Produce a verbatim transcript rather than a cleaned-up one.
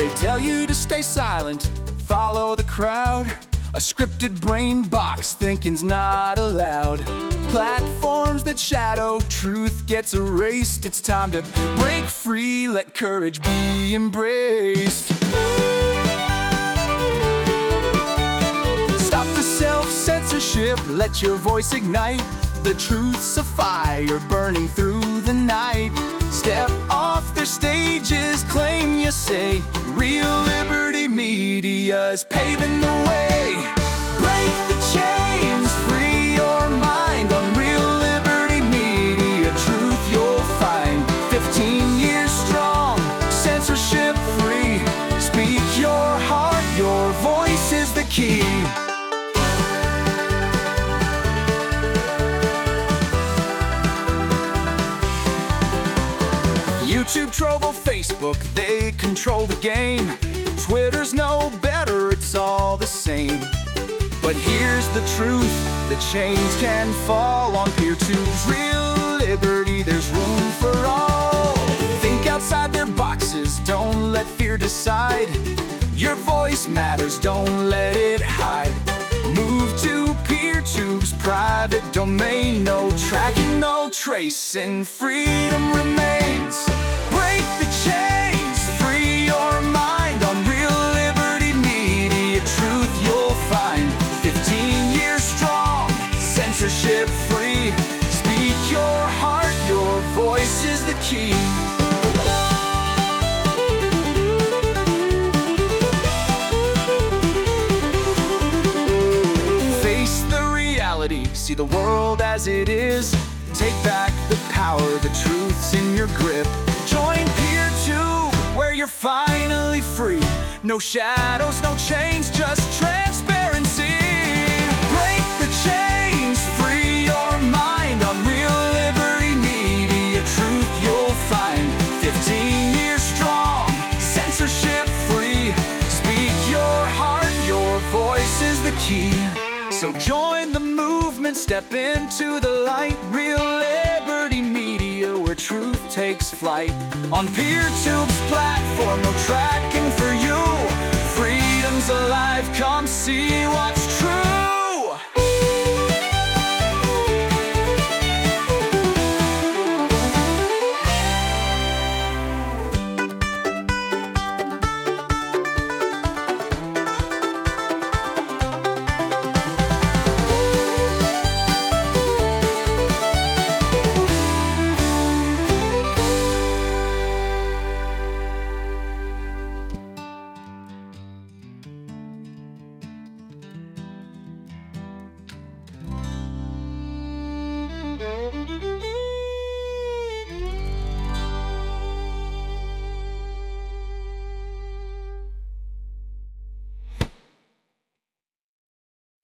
They tell you to stay silent, follow the crowd. A scripted brain box, thinking's not allowed. Platforms that shadow truth gets erased. It's time to break free, let courage be embraced. Stop the self-censorship, let your voice ignite. The truth's a fire burning through the night. Step off their stages, claim you say. Real Liberty Media is paving the way. Break the chains, free your mind. On Real Liberty Media, truth you'll find. Fifteen years strong, censorship free. Speak your heart, your voice is the key. YouTube, Trovo, Facebook, they control the game. Twitter's no better, it's all the same. But here's the truth, the chains can fall on PeerTube's Real Liberty, there's room for all. Think outside their boxes, don't let fear decide. Your voice matters, don't let it hide. Move to PeerTube's private domain. No tracking, no tracing, freedom remains. Break the chains, free your mind. On Real Liberty Media, truth you'll find. Fifteen years strong, censorship free. Speak your heart, your voice is the key. Face the reality, see the world as it is. Take back the power, the truth's in your grip. Join PeerTube, where you're finally free. No shadows, no chains, just transparency. Break the chains, free your mind. On Real Liberty Media, truth you'll find. Fifteen years strong, censorship free. Speak your heart, your voice is the key. So join the movement, step into the light. Real Liberty Media, where truth takes flight. On PeerTube's platform, no track